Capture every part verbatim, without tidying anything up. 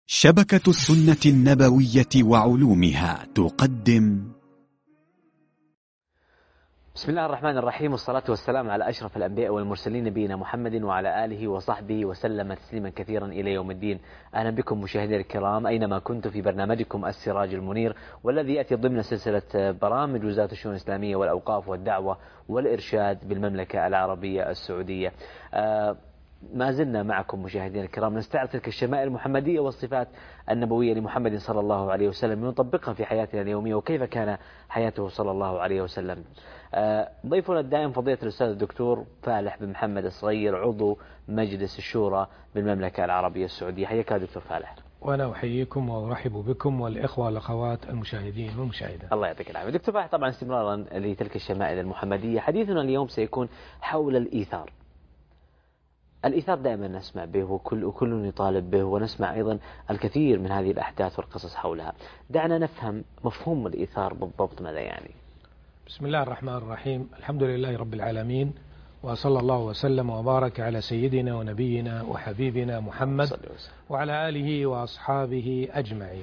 شبكة السنة النبوية وعلومها تقدم. بسم الله الرحمن الرحيم، والصلاة والسلام على أشرف الأنبياء والمرسلين نبينا محمد وعلى آله وصحبه وسلم تسليما كثيرا إلى يوم الدين. أهلا بكم مشاهدينا الكرام أينما كنتم في برنامجكم السراج المنير، والذي يأتي ضمن سلسلة برامج وزارة الشؤون الإسلامية والأوقاف والدعوة والإرشاد بالمملكة العربية السعودية. آه ما زلنا معكم مشاهدينا الكرام نستعرض تلك الشمائل المحمدية والصفات النبوية لمحمد صلى الله عليه وسلم ونطبقها في حياتنا اليومية، وكيف كان حياته صلى الله عليه وسلم. ضيفنا الدائم فضيلة الأستاذ الدكتور فالح بن محمد الصغير، عضو مجلس الشورى بالمملكة العربية السعودية. حياك دكتور فالح. وأنا أحييكم وأرحب بكم والإخوة والأخوات المشاهدين والمشاهدات. الله يعطيك العافية دكتور فالح. طبعا استمرارا لتلك الشمائل المحمدية، حديثنا اليوم سيكون حول الإيثار. الإيثار دائما نسمع به وكل وكل يطالب به، ونسمع أيضا الكثير من هذه الأحداث والقصص حولها. دعنا نفهم مفهوم الإيثار بالضبط ماذا يعني. بسم الله الرحمن الرحيم، الحمد لله رب العالمين، وصلى الله وسلم وبارك على سيدنا ونبينا وحبيبنا محمد وعلى آله وأصحابه أجمعين.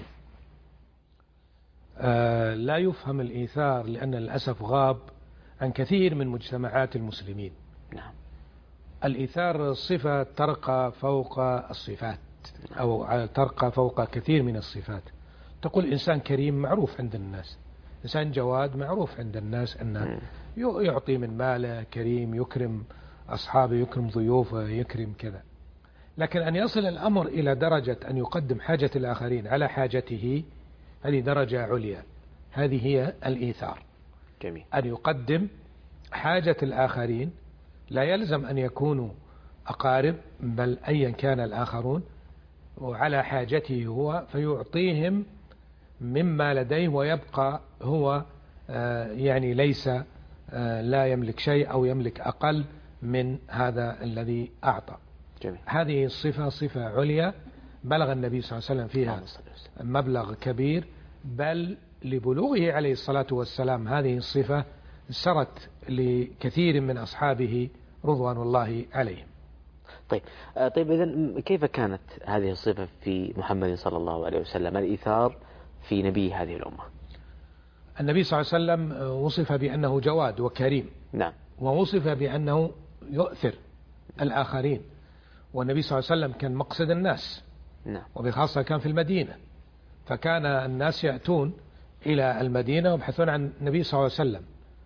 آه لا يفهم الإيثار لأن للأسف غاب عن كثير من مجتمعات المسلمين. نعم. الإيثار صفة ترقى فوق الصفات، أو ترقى فوق كثير من الصفات. تقول إنسان كريم معروف عند الناس، إنسان جواد معروف عند الناس أنه يعطي من ماله، كريم، يكرم أصحابه، يكرم ضيوفه، يكرم كذا. لكن أن يصل الأمر إلى درجة أن يقدم حاجة الآخرين على حاجته، هذه درجة عليا، هذه هي الإيثار. جميل. أن يقدم حاجة الآخرين، لا يلزم أن يكونوا أقارب بل أيا كان الآخرون، وعلى حاجته هو فيعطيهم مما لديه، ويبقى هو يعني ليس لا يملك شيء أو يملك أقل من هذا الذي أعطى. جميل. هذه الصفة صفة عليا بلغ النبي صلى الله عليه وسلم فيها مبلغ كبير، بل لبلوغه عليه الصلاة والسلام هذه الصفة سرت لكثير من أصحابه رضوان الله عليهم. طيب طيب إذن كيف كانت هذه الصفة في محمد صلى الله عليه وسلم، الإيثار في نبي هذه الأمة؟ النبي صلى الله عليه وسلم وصف بأنه جواد وكريم. نعم. ووصف بأنه يؤثر الآخرين، والنبي صلى الله عليه وسلم كان مقصد الناس. نعم. وبخاصة كان في المدينة، فكان الناس يأتون إلى المدينة ويبحثون عن النبي صلى الله عليه وسلم.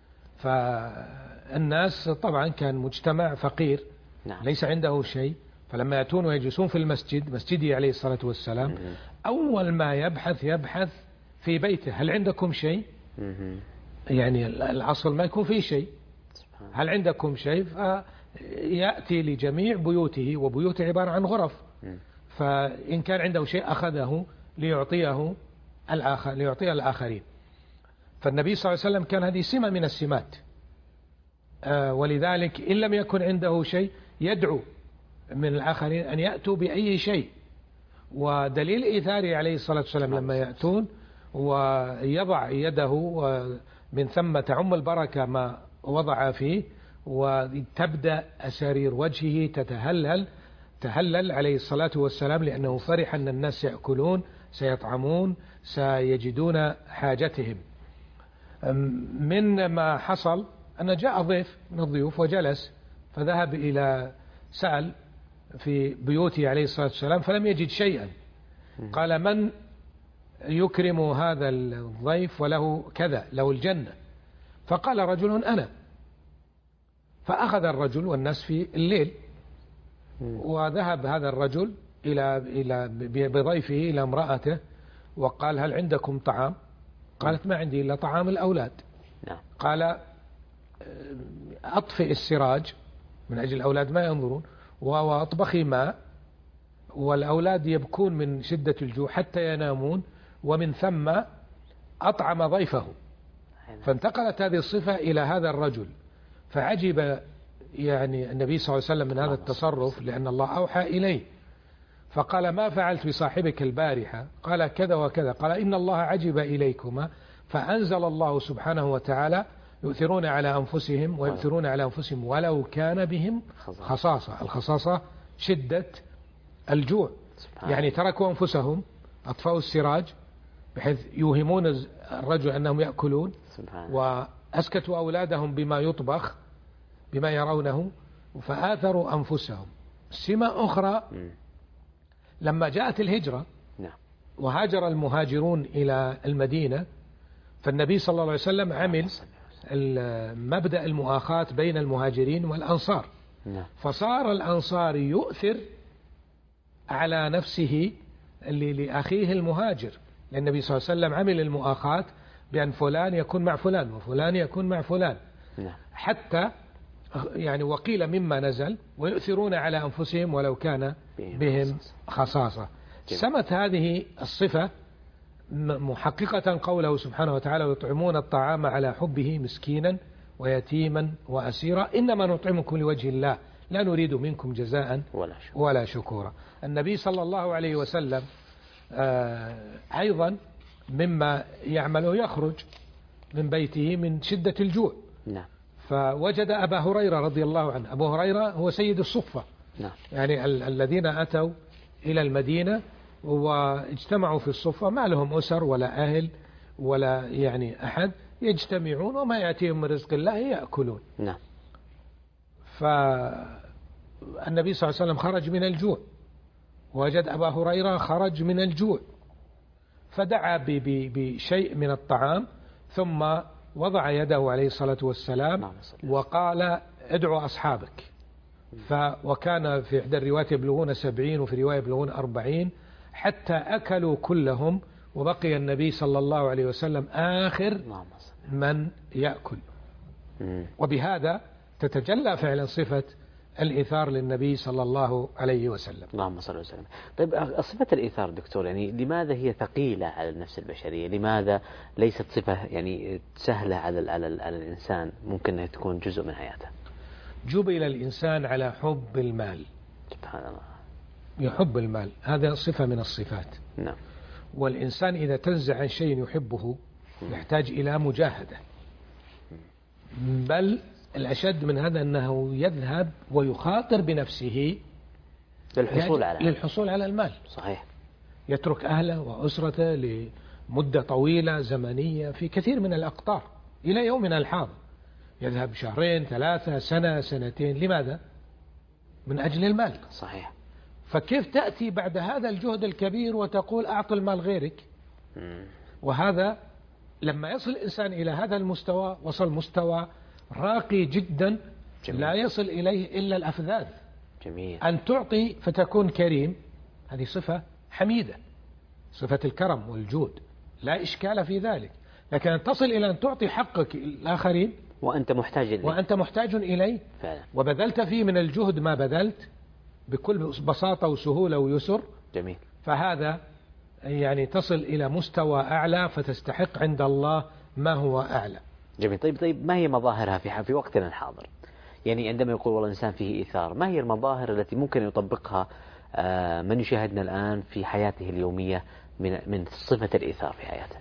فالناس طبعا كان مجتمع فقير. نعم. ليس عنده شيء، فلما يأتون ويجلسون في المسجد، مسجده عليه الصلاة والسلام، مم. أول ما يبحث يبحث في بيته، هل عندكم شيء؟ مم. يعني الأصل ما يكون فيه شيء، هل عندكم شيء؟ فيأتي لجميع بيوته، وبيوته عبارة عن غرف، مم. فإن كان عنده شيء أخذه ليعطيه الآخر ليعطيه الآخرين. فالنبي صلى الله عليه وسلم كان هذه سمة من السمات، آه ولذلك إن لم يكن عنده شيء يدعو من الآخرين أن يأتوا بأي شيء. ودليل إيثاره عليه الصلاة والسلام لما يأتون ويضع يده ومن ثم تعم البركة ما وضع فيه، وتبدأ أسارير وجهه تتهلل تهلل عليه الصلاة والسلام، لأنه فرح أن الناس يأكلون، سيطعمون، سيجدون حاجتهم. من ما حصل أن جاء ضيف من الضيوف وجلس، فذهب إلى سأل في بيوته عليه الصلاة والسلام فلم يجد شيئا. قال: من يكرم هذا الضيف وله كذا، له الجنة؟ فقال رجل: أنا. فأخذ الرجل والناس في الليل، وذهب هذا الرجل إلى إلى بضيفه إلى امرأته وقال: هل عندكم طعام؟ قالت: ما عندي إلا طعام الأولاد. قال: أطفئ السراج من أجل الأولاد ما ينظرون، وأطبخي ماء، والأولاد يبكون من شدة الجوع حتى ينامون، ومن ثم أطعم ضيفه. فانتقلت هذه الصفة إلى هذا الرجل، فعجب يعني النبي صلى الله عليه وسلم من هذا التصرف، لأن الله أوحى إليه. فقال: ما فعلت بصاحبك البارحة؟ قال: كذا وكذا. قال: إن الله عجب إليكما، فأنزل الله سبحانه وتعالى: يؤثرون على أنفسهم ويؤثرون على أنفسهم ولو كان بهم خصاصة. الخصاصة شدة الجوع. يعني تركوا أنفسهم، أطفأوا السراج بحيث يوهمون الرجل أنهم يأكلون، وأسكتوا أولادهم بما يطبخ بما يرونه، فآثروا أنفسهم. سمة أخرى لما جاءت الهجرة وهاجر المهاجرون إلى المدينة، فالنبي صلى الله عليه وسلم عمل مبدأ المؤاخاة بين المهاجرين والأنصار، فصار الأنصار يؤثر على نفسه اللي لأخيه المهاجر، لأن النبي صلى الله عليه وسلم عمل المؤاخاة بأن فلان يكون مع فلان وفلان يكون مع فلان، حتى يعني وقيل مما نزل ويؤثرون على أنفسهم ولو كان بهم خصاصة. سمت هذه الصفة محققة قوله سبحانه وتعالى: ويطعمون الطعام على حبه مسكينا ويتيما وأسيرا إنما نطعمكم لوجه الله لا نريد منكم جزاء ولا شكورا. النبي صلى الله عليه وسلم أيضا مما يعمله يخرج من بيته من شدة الجوع، فوجد أبا هريرة رضي الله عنه. أبو هريرة هو سيد الصفة، يعني ال الذين أتوا إلى المدينة واجتمعوا في الصفة، ما لهم أسر ولا أهل ولا يعني أحد، يجتمعون وما يأتيهم من رزق الله يأكلون. نعم. فالنبي صلى الله عليه وسلم خرج من الجوع، وجد أبا هريرة خرج من الجوع، فدعا بشيء من الطعام ثم وضع يده عليه الصلاة والسلام وقال: ادعوا أصحابك. وكان في إحدى الروايات يبلغون سبعين وفي رواية يبلغون أربعين، حتى أكلوا كلهم وبقي النبي صلى الله عليه وسلم آخر من يأكل. وبهذا تتجلى فعلا صفة الإيثار للنبي صلى الله عليه وسلم. اللهم صل وسلم. طيب صفة الإيثار دكتور، يعني لماذا هي ثقيلة على النفس البشرية؟ لماذا ليست صفة يعني سهلة على على على الإنسان ممكن أن تكون جزء من حياته؟ جبل الإنسان على حب المال. سبحان الله. يحب المال، هذا صفة من الصفات. نعم. والإنسان إذا تنزع عن شيء يحبه يحتاج إلى مجاهدة، بل الأشد من هذا أنه يذهب ويخاطر بنفسه للحصول على للحصول على المال. صحيح. يترك أهله وأسرته لمدة طويلة زمنية في كثير من الأقطار إلى يومنا الحاضر، يذهب شهرين ثلاثة سنة سنتين، لماذا؟ من أجل المال. صحيح. فكيف تأتي بعد هذا الجهد الكبير وتقول أعط المال غيرك؟ وهذا لما يصل الإنسان إلى هذا المستوى وصل مستوى راقي جدا. جميل. لا يصل إليه إلا الأفذاذ. جميل. أن تعطي فتكون كريم، هذه صفة حميدة، صفة الكرم والجود، لا إشكال في ذلك، لكن أن تصل إلى أن تعطي حقك الآخرين وأنت محتاج إليه وأنت محتاج إليه فعلا. وبذلت فيه من الجهد ما بذلت بكل بساطة وسهولة ويسر. جميل. فهذا يعني تصل إلى مستوى أعلى فتستحق عند الله ما هو أعلى. جميل. طيب طيب ما هي مظاهرها في في وقتنا الحاضر؟ يعني عندما يقول والله الإنسان فيه إيثار، ما هي المظاهر التي ممكن يطبقها من يشاهدنا الآن في حياته اليومية من من صفة الإيثار في حياته؟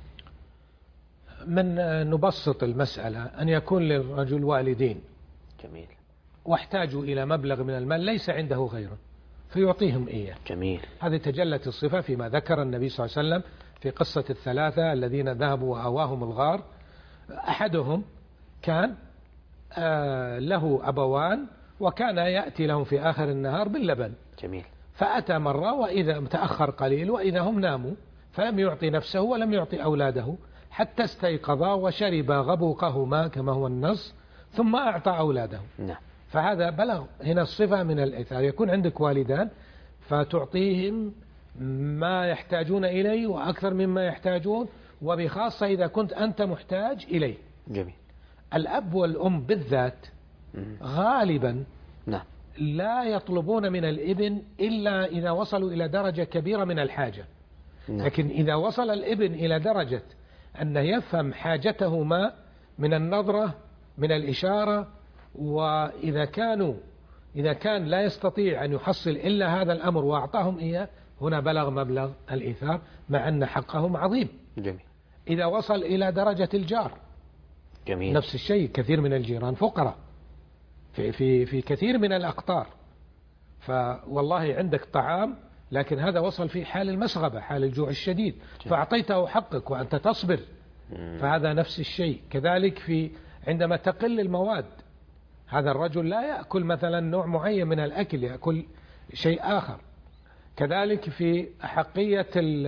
من نبسط المسألة أن يكون للرجل والدين. جميل. واحتاجوا إلى مبلغ من المال ليس عنده غيره فيعطيهم إياه. جميل. هذه تجلت الصفة فيما ذكر النبي صلى الله عليه وسلم في قصة الثلاثة الذين ذهبوا وآواهم الغار. أحدهم كان آه له أبوان وكان يأتي لهم في آخر النهار باللبن. جميل. فأتى مرة وإذا تأخر قليل وإذا هم ناموا، فلم يعطي نفسه ولم يعطي أولاده حتى استيقظا وشربا غبوقهما كما هو النص ثم أعطى أولاده. نعم. فهذا بلغ هنا الصفة من الإيثار. يكون عندك والدان فتعطيهم ما يحتاجون إليه وأكثر مما يحتاجون، وبخاصة إذا كنت أنت محتاج إليه. جميل. الأب والأم بالذات غالبا نعم. لا يطلبون من الابن إلا إذا وصلوا إلى درجة كبيرة من الحاجة. نعم. لكن إذا وصل الابن إلى درجة أنه يفهم حاجته ما من النظرة من الإشارة، وإذا كانوا إذا كان لا يستطيع أن يحصل إلا هذا الأمر وأعطاهم إياه، هنا بلغ مبلغ الإيثار مع أن حقهم عظيم. جميل. إذا وصل إلى درجة الجار. جميل. نفس الشيء، كثير من الجيران فقراء في في في كثير من الأقطار، فوالله عندك طعام لكن هذا وصل في حال المسغبة، حال الجوع الشديد، فأعطيته حقك وأنت تصبر، فهذا نفس الشيء. كذلك في عندما تقل المواد، هذا الرجل لا يأكل مثلا نوع معين من الأكل، يأكل شيء آخر. كذلك في حقية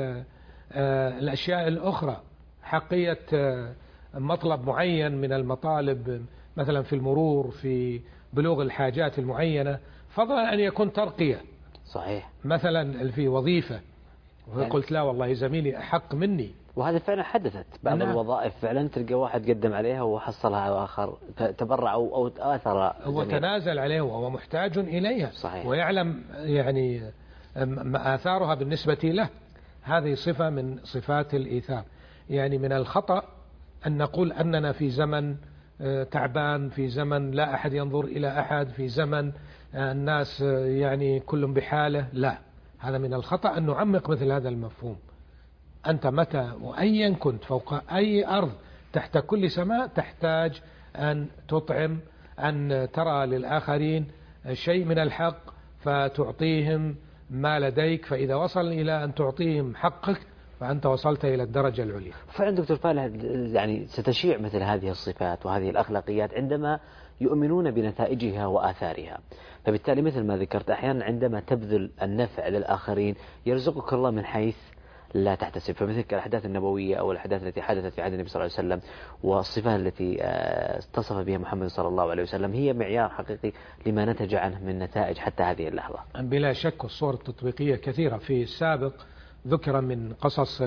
الأشياء الأخرى، حقية مطلب معين من المطالب مثلا في المرور، في بلوغ الحاجات المعينة، فضلا أن يكون ترقية. صحيح. مثلا في وظيفة وقلت لا والله زميلي أحق مني، وهذا فعلا حدثت بعض نعم. الوظائف فعلا تلقى واحد قدم عليها وحصلها وآخر تبرع أو, أو آثر وتنازل عليه وهو محتاج إليها. صحيح. ويعلم يعني آثارها بالنسبة له. هذه صفة من صفات الإيثار. يعني من الخطأ أن نقول أننا في زمن تعبان، في زمن لا أحد ينظر إلى أحد، في زمن الناس يعني كل بحاله. لا، هذا من الخطأ أن نعمق مثل هذا المفهوم. أنت متى وأيا كنت فوق أي أرض تحت كل سماء تحتاج أن تطعم، أن ترى للآخرين شيء من الحق فتعطيهم ما لديك، فإذا وصل إلى أن تعطيهم حقك فأنت وصلت إلى الدرجة العليا. فعلا دكتور فالح، يعني ستشيع مثل هذه الصفات وهذه الأخلاقيات عندما يؤمنون بنتائجها وآثارها. فبالتالي مثل ما ذكرت أحيانا عندما تبذل النفع للآخرين يرزقك الله من حيث لا تحتسب. فمثل الأحداث النبوية أو الأحداث التي حدثت في عهد النبي صلى الله عليه وسلم والصفات التي اتصف بها محمد صلى الله عليه وسلم هي معيار حقيقي لما نتج عنه من نتائج حتى هذه اللحظة. بلا شك الصور التطبيقية كثيرة. في السابق ذكر من قصص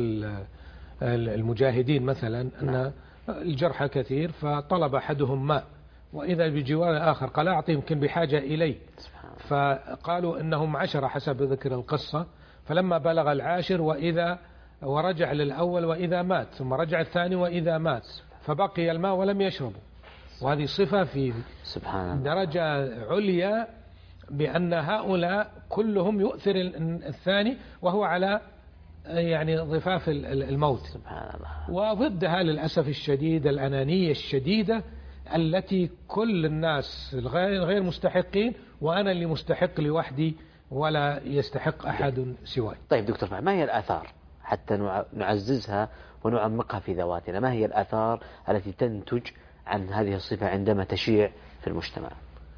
المجاهدين مثلا أن الجرحى كثير، فطلب أحدهم ماء وإذا بجوار آخر قال أعطي يمكن بحاجة إلي، فقالوا إنهم عشرة حسب ذكر القصة، فلما بلغ العاشر وإذا ورجع للأول وإذا مات، ثم رجع الثاني وإذا مات، فبقي الماء ولم يشربوا. وهذه صفة في سبحان درجة عليا، بأن هؤلاء كلهم يؤثر الثاني وهو على يعني ضفاف الموت. سبحان الله. وضدها للأسف الشديد الأنانية الشديدة التي كل الناس الغير غير مستحقين وأنا اللي مستحق لوحدي ولا يستحق أحد سواي. طيب دكتور، ما هي الآثار حتى نعززها ونعمقها في ذواتنا؟ ما هي الآثار التي تنتج عن هذه الصفة عندما تشيع في المجتمع؟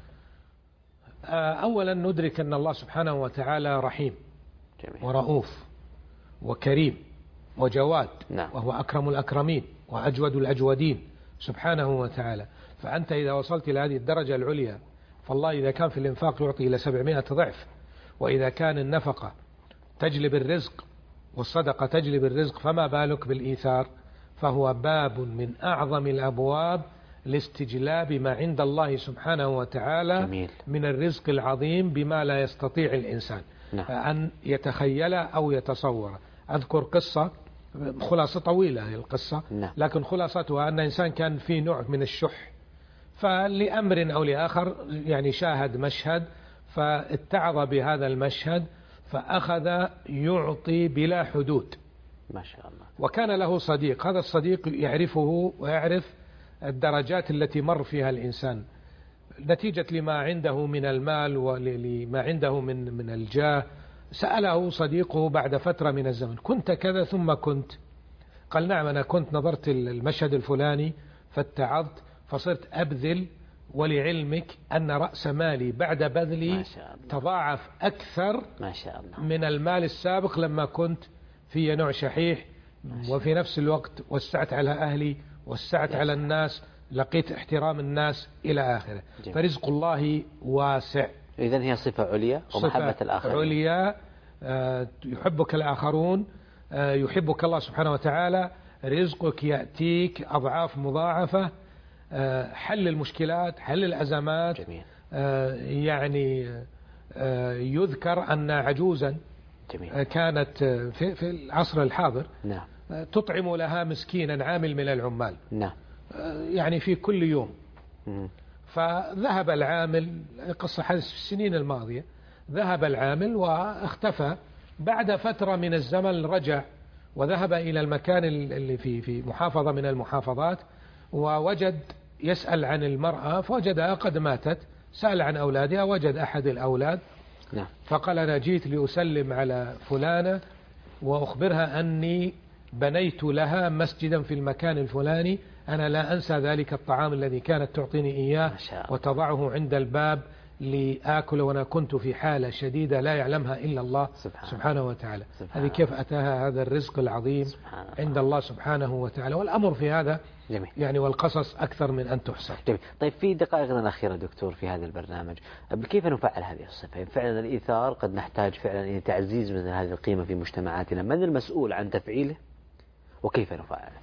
أولا ندرك أن الله سبحانه وتعالى رحيم جميل. ورؤوف وكريم وجواد، نعم. وهو أكرم الأكرمين وأجود الأجودين سبحانه وتعالى. فأنت إذا وصلت إلى هذه الدرجة العليا، فالله إذا كان في الإنفاق يعطي إلى سبعمائة ضعف، وإذا كان النفقة تجلب الرزق والصدقة تجلب الرزق، فما بالك بالإيثار؟ فهو باب من أعظم الأبواب لاستجلاب ما عند الله سبحانه وتعالى جميل. من الرزق العظيم بما لا يستطيع الإنسان نعم. أن يتخيل أو يتصور. أذكر قصة، خلاصة طويلة هي القصة، نعم. لكن خلاصتها أن إنسان كان في نوع من الشح، فلأمر أو لآخر يعني شاهد مشهد فاتعظ بهذا المشهد فأخذ يعطي بلا حدود ما شاء الله. وكان له صديق، هذا الصديق يعرفه ويعرف الدرجات التي مر فيها الإنسان نتيجة لما عنده من المال ولما عنده من من الجاه. سأله صديقه بعد فترة من الزمن: كنت كذا ثم كنت؟ قال: نعم، أنا كنت نظرت المشهد الفلاني فاتعظت فصرت أبذل، ولعلمك أن رأس مالي بعد بذلي تضاعف أكثر ما شاء الله من المال السابق لما كنت في نوع شحيح، وفي نفس الوقت وسعت على أهلي وسعت على الناس، لقيت احترام الناس إلى آخره. جميل. فرزق الله واسع. إذن هي صفة عليا ومحبة الآخرين. عليا، يحبك الآخرون، يحبك الله سبحانه وتعالى، رزقك يأتيك أضعاف مضاعفة، حل المشكلات، حل الأزمات. جميل. يعني يذكر أن عجوزا جميل. كانت في, في العصر الحاضر نعم. تطعم لها مسكينا عامل من العمال، نعم. يعني في كل يوم. م- فذهب العامل، قصة حدث في السنين الماضية، ذهب العامل واختفى. بعد فترة من الزمن رجع وذهب إلى المكان اللي في في محافظة من المحافظات، ووجد يسأل عن المرأة فوجدها قد ماتت. سأل عن أولادها، وجد أحد الأولاد نعم. فقال أنا جيت لأسلم على فلانة وأخبرها أني بنيت لها مسجدا في المكان الفلاني، أنا لا أنسى ذلك الطعام الذي كانت تعطيني إياه وتضعه عند الباب لآكل، وأنا كنت في حالة شديدة لا يعلمها إلا الله سبحانه, سبحانه وتعالى. هذه كيف أتاها هذا الرزق العظيم عند الله سبحانه وتعالى، والأمر في هذا جميل. يعني والقصص أكثر من أن تحصر. جميل. طيب في دقائقنا الأخيرة دكتور في هذا البرنامج، كيف نفعل هذه الصفة؟ فعلا الإيثار قد نحتاج فعلا إلى تعزيز مثل هذه القيمة في مجتمعاتنا، من المسؤول عن تفعيله وكيف نفعله؟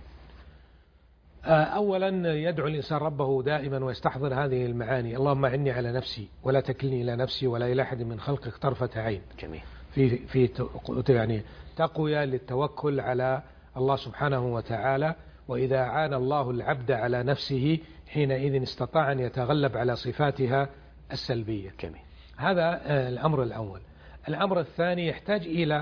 أولا يدعو الإنسان ربه دائما ويستحضر هذه المعاني، اللهم أعني على نفسي ولا تكلني إلى نفسي ولا إلى أحد من خلقك طرفة عين. جميل. في في يعني تقوية للتوكل على الله سبحانه وتعالى، وإذا عان الله العبد على نفسه حينئذ استطاع أن يتغلب على صفاتها السلبية. جميل. هذا الأمر الأول. الأمر الثاني يحتاج إلى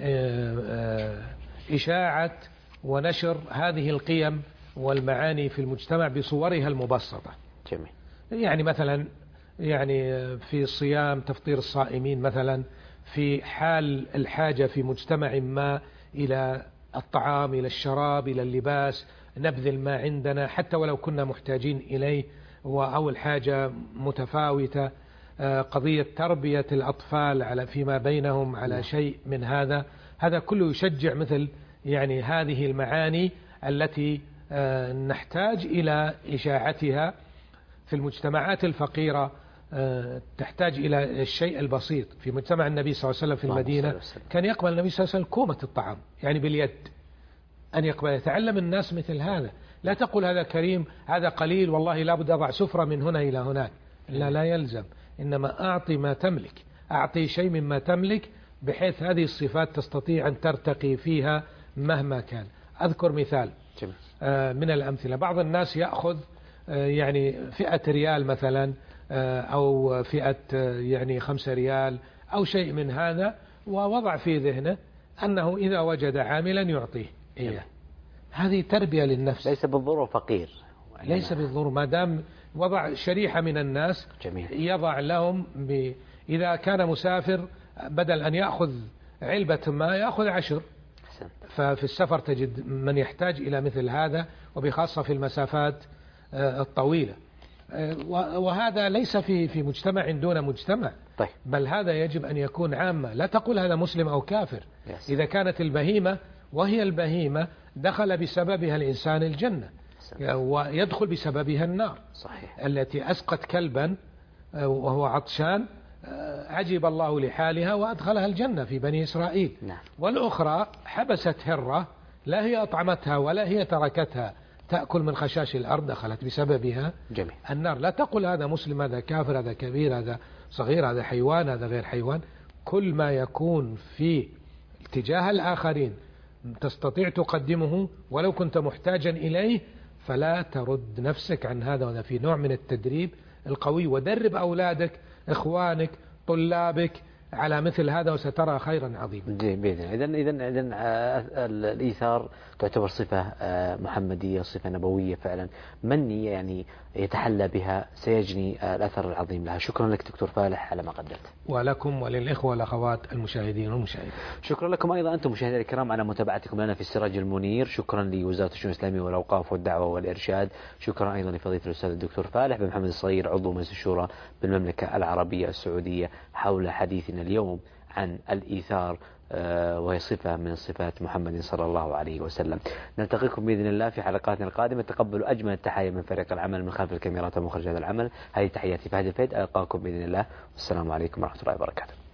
إشاعة ونشر هذه القيم والمعاني في المجتمع بصورها المبسطة. جميل. يعني مثلا يعني في الصيام تفطير الصائمين مثلا، في حال الحاجة في مجتمع ما إلى الطعام إلى الشراب إلى اللباس نبذل ما عندنا حتى ولو كنا محتاجين إليه، أو الحاجة متفاوتة، قضية تربية الأطفال على فيما بينهم على شيء من هذا، هذا كله يشجع مثل يعني هذه المعاني التي نحتاج إلى إشاعتها في المجتمعات الفقيرة. تحتاج إلى الشيء البسيط. في مجتمع النبي صلى الله عليه وسلم في المدينة كان يقبل النبي صلى الله عليه وسلم كومة الطعام يعني باليد، أن يقبل. يتعلم الناس مثل هذا، لا تقول هذا كريم هذا قليل والله لابد أضع سفرة من هنا إلى هناك، لا لا يلزم، إنما أعطي ما تملك، أعطي شيء مما تملك بحيث هذه الصفات تستطيع أن ترتقي فيها مهما كان. أذكر مثال من الأمثلة، بعض الناس يأخذ يعني فئة ريال مثلا أو فئة يعني خمسة ريال أو شيء من هذا، ووضع في ذهنه أنه إذا وجد عاملا يعطيه إياه. هذه تربية للنفس، ليس بالضرورة فقير، ليس بالضرورة، ما دام وضع شريحة من الناس جميل. يضع لهم ب... إذا كان مسافر بدل أن يأخذ علبة ما يأخذ عشر. ففي السفر تجد من يحتاج إلى مثل هذا، وبخاصة في المسافات الطويلة. وهذا ليس في في مجتمع دون مجتمع، طيب. بل هذا يجب أن يكون عامة. لا تقول هذا مسلم أو كافر. يس. إذا كانت البهيمة وهي البهيمة دخل بسببها الإنسان الجنة ويدخل بسببها النار. صحيح. التي أسقت كلبا وهو عطشان عجب الله لحالها وأدخلها الجنة في بني إسرائيل. نعم. والأخرى حبست هرة لا هي أطعمتها ولا هي تركتها تأكل من خشاش الأرض، دخلت بسببها جميل. النار. لا تقل هذا مسلم هذا كافر هذا كبير هذا صغير هذا حيوان هذا غير حيوان. كل ما يكون في اتجاه الآخرين تستطيع تقدمه ولو كنت محتاجا إليه، فلا ترد نفسك عن هذا. وهذا في نوع من التدريب القوي. ودرب أولادك إخوانك طلابك على مثل هذا وسترى خيرا عظيما. بإذن إذا إذا إذا الإيثار تعتبر صفة محمدية، صفة نبوية فعلا. من يعني يتحلى بها سيجني الأثر العظيم لها. شكرا لك دكتور فالح على ما قدمت. ولكم وللإخوة والأخوات المشاهدين والمشاهدين. شكرا لكم أيضا أنتم مشاهدينا الكرام على متابعتكم لنا في السراج المنير. شكرا لوزارة الشؤون الإسلامية والأوقاف والدعوة والإرشاد. شكرا أيضا لفضيلة الأستاذ الدكتور فالح بن محمد الصغير عضو مجلس الشورى بالمملكة العربية السعودية حول حديثنا اليوم عن الإيثار، وهي صفة من صفات محمد صلى الله عليه وسلم. نلتقيكم بإذن الله في حلقاتنا القادمة. تقبلوا أجمل التحايا من فريق العمل من خلف الكاميرات ومخرج هذا العمل. هذه تحياتي فهد الفيد، ألقاكم بإذن الله والسلام عليكم ورحمة الله وبركاته.